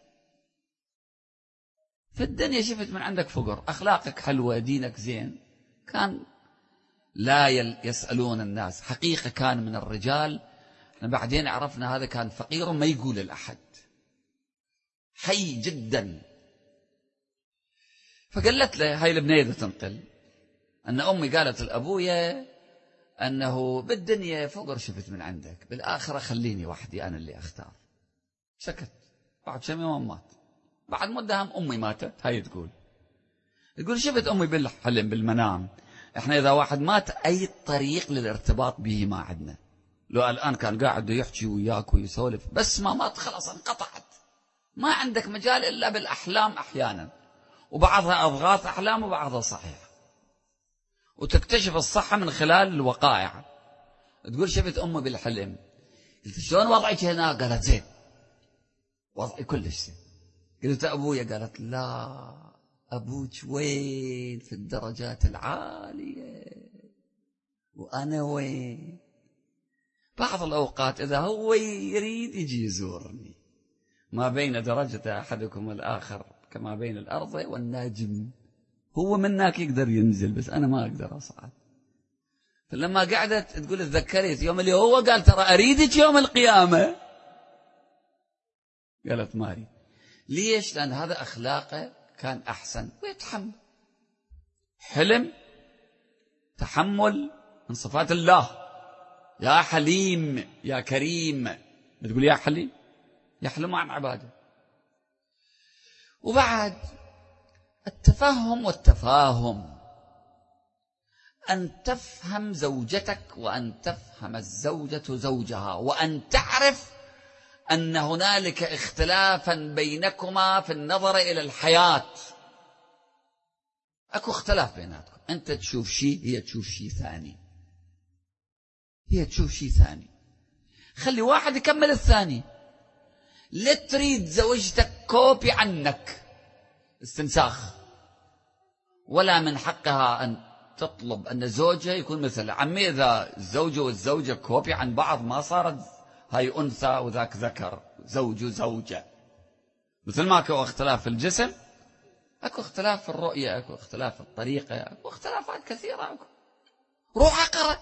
في الدنيا شفت من عندك فقر، أخلاقك حلوة، دينك زين، كان لا يسألون الناس. حقيقة كان من الرجال، احنا بعدين عرفنا هذا كان فقير ما يقول لأحد، حي جدا. فقالت له هاي البنية تنقل أن أمي قالت لأبويا أنه بالدنيا فقر شفت من عندك، بالآخرة خليني وحدي أنا اللي أختار. سكت. بعد كم يوم مات. بعد مدة هم أمي ماتت. هاي تقول تقول شفت أمي بالحلم بالمنام. إحنا إذا واحد مات أي طريق للارتباط به ما عندنا. لو الآن كان قاعد يحكي وياك ويسولف، بس ما مات خلاص انقطعت. ما عندك مجال إلا بالأحلام أحيانا، وبعضها أضغاث أحلام وبعضها صحيح، وتكتشف الصحة من خلال الوقائع. تقول شفت أمي بالحلم، قلت شلون وضعك هنا؟ قالت زين، وضعي كلش زين. قلت أبويا؟ قالت لا، أبوك وين؟ في الدرجات العالية، وأنا وين؟ بعض الأوقات إذا هو يريد يجي يزورني، ما بين درجة أحدكم الآخر كما بين الأرض والنجم، هو منك يقدر ينزل بس أنا ما أقدر أصعد. فلما قعدت تقول تذكرت يوم اللي هو قال ترى أريدك يوم القيامة، قالت ما أريد. ليش؟ لأن هذا أخلاقه كان أحسن ويتحمل. حلم، تحمل من صفات الله. يا حليم يا كريم، بتقول يا حليم، يحلم عن عباده. وبعد التفهم والتفاهم، أن تفهم زوجتك وأن تفهم الزوجة زوجها، وأن تعرف أن هنالك اختلافا بينكما في النظر إلى الحياة. أكو اختلاف بيناتكم، أنت تشوف شيء هي تشوف شيء ثاني، هي تشوف شيء ثاني. خلي واحد يكمل الثاني. لا تريد زوجتك كوبي عنك استنساخ، ولا من حقها أن تطلب أن زوجها يكون مثل عمي. إذا الزوج والزوجة كوبي عن بعض ما صارت هاي أنثى وذاك ذكر، زوج وزوجة. مثل ما أكو اختلاف في الجسم، أكو اختلاف في الرؤية، أكو اختلاف في الطريقة، أكو اختلافات كثيرة. أكو. روح اقرأ،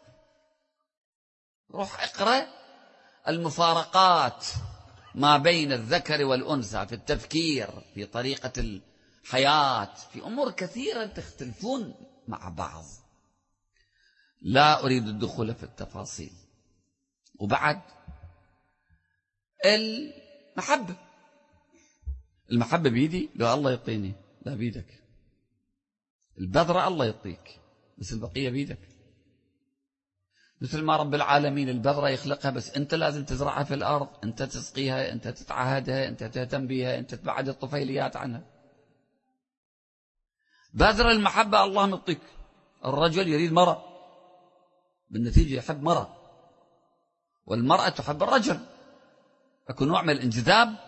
روح اقرأ المفارقات ما بين الذكر والأنثى في التفكير، في طريقة الحياة، في أمور كثيرة تختلفون مع بعض. لا أريد الدخول في التفاصيل. وبعد المحبة، المحبة بيدي؟ لا، الله يعطيني. لا، بيدك. البذرة الله يعطيك بس البقية بيدك. مثل ما رب العالمين البذرة يخلقها بس أنت لازم تزرعها في الأرض، أنت تسقيها، أنت تتعهدها، أنت تهتم بها، أنت تبعد الطفيليات عنها. بذرة المحبة الله يعطيك. الرجل يريد مرأة، بالنتيجة يحب مرأة، والمرأة تحب الرجل. أكو نوع من الانجذاب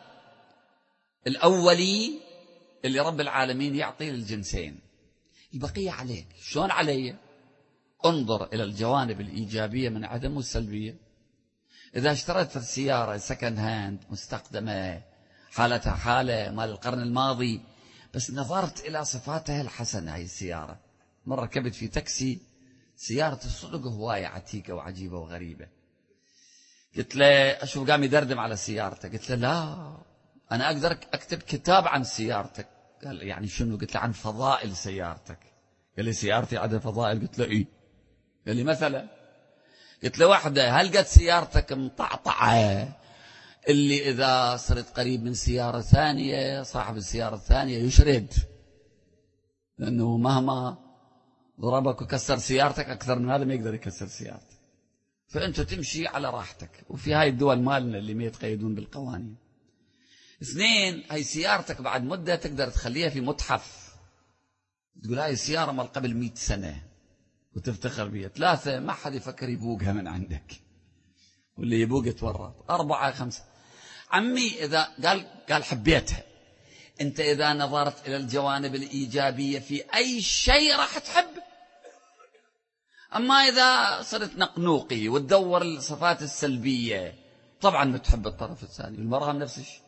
الأولي اللي رب العالمين يعطيه للجنسين، البقية عليك. شلون علي؟ انظر إلى الجوانب الإيجابية من عدم السلبية. إذا اشتريت في السيارة سكند هاند مستخدمة، حالتها حالة مال القرن الماضي، بس نظرت إلى صفاتها الحسنة. هاي السيارة مرة ركبت في تاكسي، سيارة الصدق هواية عتيقة وعجيبة وغريبة. قلت له أشوف قام يدردم على سيارته. قلت له لا، أنا أقدر أكتب كتاب عن سيارتك. قال يعني شنو؟ قلت له عن فضائل سيارتك. قال لي سيارتي عندها فضائل؟ قلت له إيه. قال لي مثلا؟ قلت له واحدة، هل قد سيارتك مطعطعة اللي إذا صرت قريب من سيارة ثانية صاحب السيارة الثانية يشرد، لأنه مهما ضربك وكسر سيارتك أكثر من هذا ما يقدر يكسر سيارتك، فأنت تمشي على راحتك. وفي هاي الدول مالنا اللي ما يتقيدون بالقوانين. اثنين، هاي سيارتك بعد مدة تقدر تخليها في متحف، تقول هاي السيارة مال قبل مئة سنة وتفتخر بها. ثلاثة، ما حد يفكر يبوقها من عندك، واللي يبوق يتورط. أربعة خمسة، عمي إذا قال قال حبيتها، أنت إذا نظرت إلى الجوانب الإيجابية في أي شيء راح تحب. أما إذا صرت نقنوقي وتدور الصفات السلبية طبعا بتحب الطرف الثاني. المرأة نفس الشيء.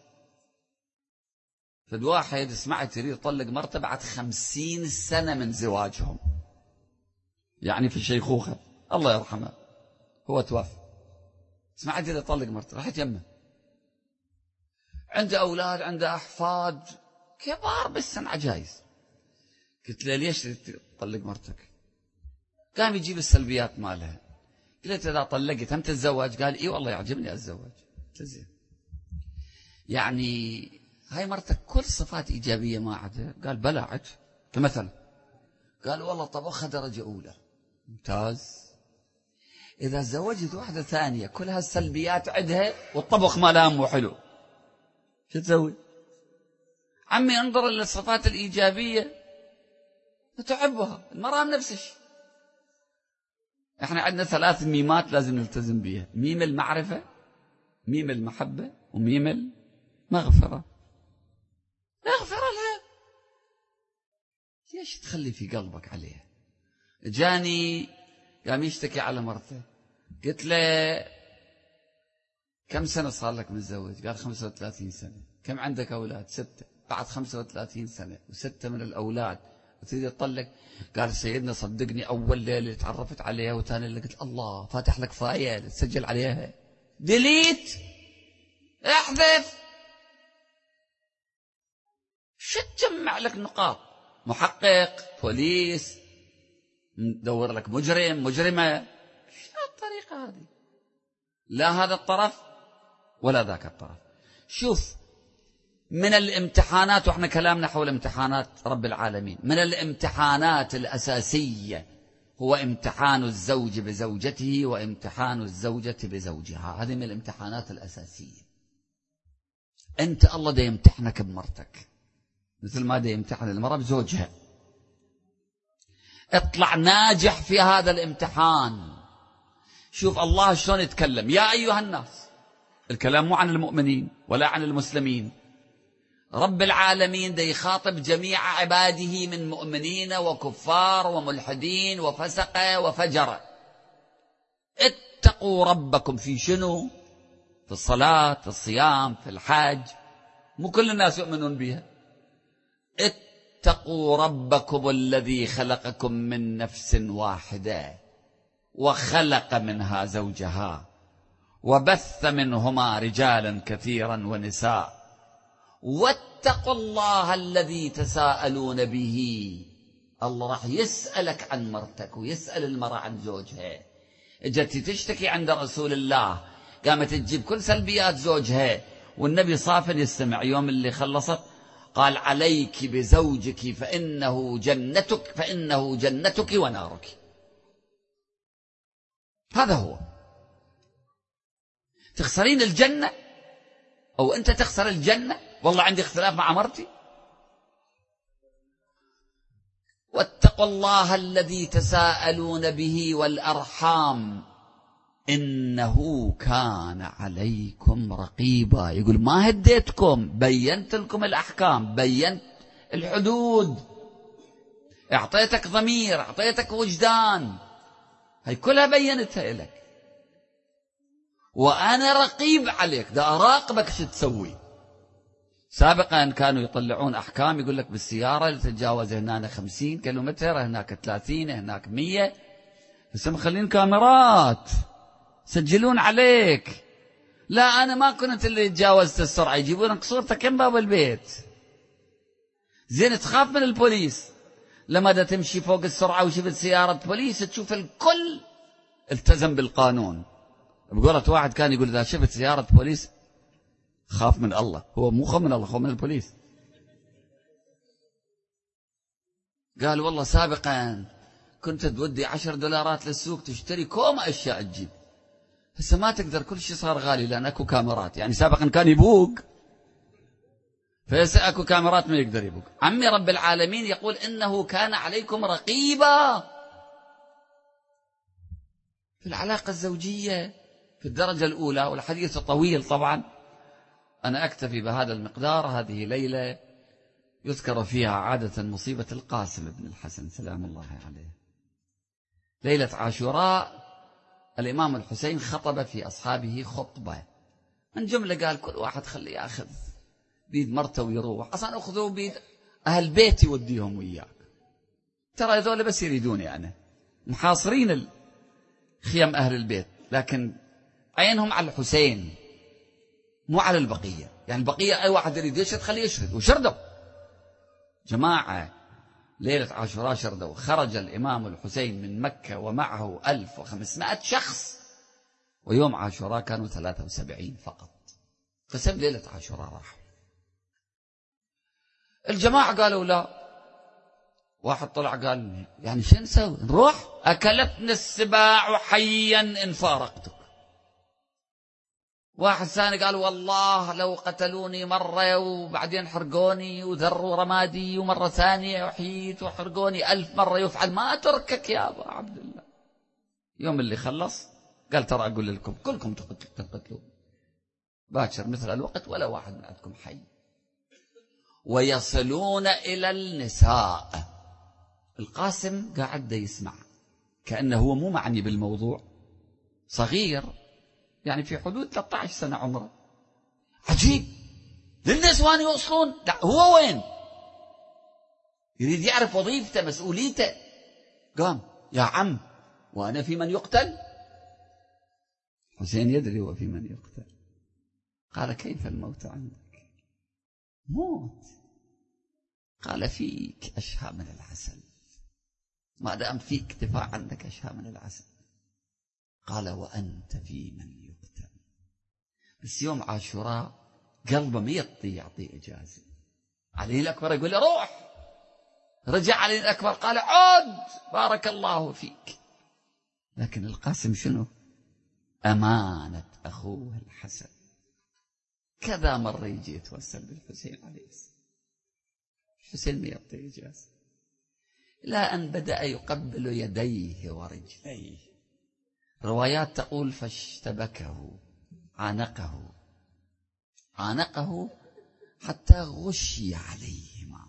فد واحد سمعت يريد يطلق مرته بعد خمسين سنة من زواجهم، يعني في الشيخوخة، الله يرحمه هو توفى. سمعت يريد يطلق مرته، راحت يمه، عنده أولاد عنده أحفاد كبار بالسن عجايز. قلت له ليش تطلق مرتك؟ قام يجيب السلبيات مالها. قلت إذا طلقت هم تتزوج؟ قال إيه والله يعجبني أتزوج. زين، يعني هاي مرتك كل صفات إيجابية ما عندها؟ قال بلى عد. كمثل؟ قال والله طبخها درجة أولى. ممتاز. إذا تزوجت واحدة ثانية كل هالسلبيات عندها والطبخ مالها مو حلو، شو تسوي؟ عمي انظر إلى الصفات الإيجابية فتحبها. المرأة نفس الشيء. احنا عندنا ثلاث ميمات لازم نلتزم بها: ميم المعرفة، ميم المحبة، وميم المغفرة. اغفر لها، ليش تخلي في قلبك عليها؟ جاني قام يشتكي على مرته، قلت له كم سنة صار لك متزوج؟ قال خمسة وثلاثين سنة. كم عندك أولاد؟ ستة. بعد خمسة وثلاثين سنة وستة من الأولاد وتريد تطلق؟ قال سيدنا صدقني أول ليلة تعرفت عليها وثاني ليلة قلت الله فاتح لك فاية تسجل عليها، ديليت، احذف، شو تجمع لك نقاط؟ محقق، بوليس، دور لك مجرم، مجرمة. شو الطريقة هذه؟ لا هذا الطرف ولا ذاك الطرف. شوف، من الامتحانات، واحنا كلامنا حول امتحانات رب العالمين، من الامتحانات الأساسية هو امتحان الزوج بزوجته وامتحان الزوجة بزوجها. هذه من الامتحانات الأساسية. أنت الله دا يمتحنك بمرتك مثل ما دا يمتحن المرأة بزوجها. اطلع ناجح في هذا الامتحان. شوف الله شلون يتكلم: يا أيها الناس. الكلام مو عن المؤمنين ولا عن المسلمين. رب العالمين دا يخاطب جميع عباده من مؤمنين وكفار وملحدين وفسقة وفجرة. اتقوا ربكم في شنو؟ في الصلاة، في الصيام، في الحج. مو كل الناس يؤمنون بها. اتقوا ربكم الذي خلقكم من نفس واحدة وخلق منها زوجها وبث منهما رجالا كثيرا ونساء واتقوا الله الذي تساءلون به. الله راح يسألك عن مرتك ويسأل المرأة عن زوجها. اجت تشتكي عند رسول الله، قامت تجيب كل سلبيات زوجها، والنبي صافن يستمع. يوم اللي خلصت قال: عليك بزوجك فإنه جنتك فإنه جنتك ونارك. هذا هو. تخسرين الجنة أو أنت تخسر الجنة؟ والله عندي اختلاف مع مرتي. واتقوا الله الذي تساءلون به والأرحام إنه كان عليكم رقيبا. يقول ما هديتكم، بينت لكم الأحكام، بينت الحدود، اعطيتك ضمير، اعطيتك وجدان، هي كلها بينتها لك. وأنا رقيب عليك، دا أراقبك شو تسوي. سابقا كانوا يطلعون أحكام، يقول لك بالسيارة تتجاوز هنا خمسين كيلومتر، هناك ثلاثين، هناك مية. بس مخلين كاميرات سجلون عليك. لا أنا ما كنت اللي تجاوزت السرعة، يجيبونك صورتك كم باب البيت. زين تخاف من البوليس لما دا تمشي فوق السرعة وشفت سيارة بوليس تشوف الكل التزم بالقانون. بقولة واحد كان يقول إذا شفت سيارة بوليس خاف من الله. هو مو خاف من الله، خاف من البوليس. قال والله سابقا كنت تودي عشر دولارات للسوق تشتري كوم أشياء تجيب، هسه ما تقدر، كل شيء صار غالي لأن أكو كاميرات. يعني سابقا كان يبوق، فهسه أكو كاميرات ما يقدر يبوق. عمي رب العالمين يقول إنه كان عليكم رقيبا في العلاقة الزوجية في الدرجة الأولى. والحديث طويل طبعا، أنا أكتفي بهذا المقدار. هذه ليلة يذكر فيها عادة مصيبة القاسم بن الحسن سلام الله عليه. ليلة عاشوراء الإمام الحسين خطب في أصحابه خطبة، من جملة قال كل واحد خلي يأخذ بيد مرته ويروح. أصلا أخذوا بيد أهل بيتي وديهم وياك، ترى هذول بس يريدون يعني محاصرين خيم أهل البيت، لكن عينهم على الحسين مو على البقية. يعني البقية أي واحد يريد يشرد خليه يشرد، وشردوا جماعة. ليلة عاشوراء شردوا. خرج الإمام الحسين من مكة ومعه ألف وخمسمائة شخص، ويوم عاشوراء كانوا ثلاثة وسبعين فقط. قسم ليلة عاشوراء راح. الجماعة قالوا لا. واحد طلع قال يعني شو نسوي؟ نروح؟ أكلتنا السباع حيا إن فارقتك. واحد ثاني قال والله لو قتلوني مرة وبعدين حرقوني وذروا رمادي ومرة ثانية وحييت وحرقوني ألف مرة يفعل ما أتركك يا أبا عبد الله. يوم اللي خلص قال ترى أقول لكم كلكم تقتلوا باكر مثل الوقت ولا واحد من عندكم حي. ويصلون إلى النساء. القاسم قاعد يسمع كأنه هو مو معني بالموضوع، صغير يعني في حدود ثلاثة عشر سنة عمره. عجيب للنسوان يوصلون، هو وين؟ يريد يعرف وظيفته مسؤوليته. قام يا عم وأنا في من يقتل؟ حسين يدري هو في من يقتل. قال كيف الموت عندك؟ موت. قال فيك أشهى من العسل، ما دام فيك دفاع عنك أشهى من العسل. قال وأنت في من يقتل. بس يوم عاشوراء قلبه ما يطي يعطي إجازة. علي الأكبر يقول له روح. رجع علي الأكبر قال عد بارك الله فيك. لكن القاسم شنو؟ أمانة أخوه الحسن. كذا مرة يجي يتوسل بالحسين عليه السلام، الحسين ما يعطي إجازة، لا أن بدأ يقبل يديه ورجليه. روايات تقول فاشتبكه، عانقه عانقه حتى غشي عليهما.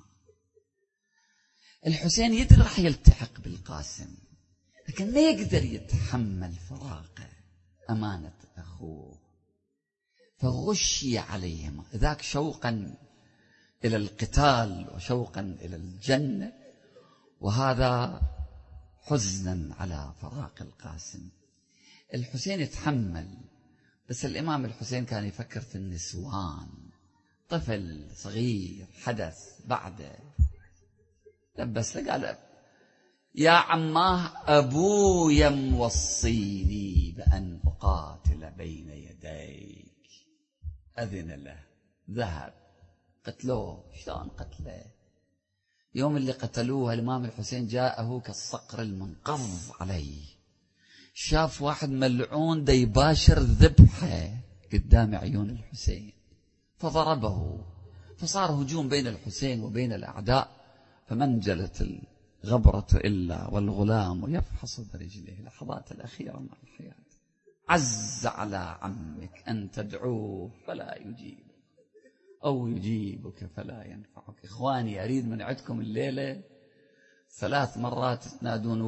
الحسين يدري راح يلتحق بالقاسم لكن ما يقدر يتحمل فراقه، أمانة أخوه، فغشي عليهما. ذاك شوقا إلى القتال وشوقا إلى الجنة، وهذا حزنا على فراق القاسم. الحسين يتحمل، بس الإمام الحسين كان يفكر في النسوان. طفل صغير حدث بعده، لبس له قال يا عماه أبويا موصيني بأن أقاتل بين يديك. أذن له، ذهب. قتلوه. شلون قتله؟ يوم اللي قتلوه الإمام الحسين جاءه كالصقر المنقض عليه، شاف واحد ملعون دا يباشر ذبحه قدام عيون الحسين فضربه، فصار هجوم بين الحسين وبين الأعداء، فمنجلت الغبرة إلا والغلام يفحص برجله. لحظات الأخيرة مع الحياة. عز على عمك أن تدعوه فلا يجيب، أو يجيبك فلا ينفعك. إخواني أريد من عندكم الليلة ثلاث مرات تنادون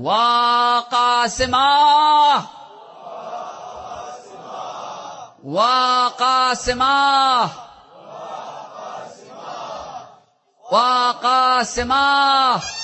وقاسماه وقاسماه وقاسماه.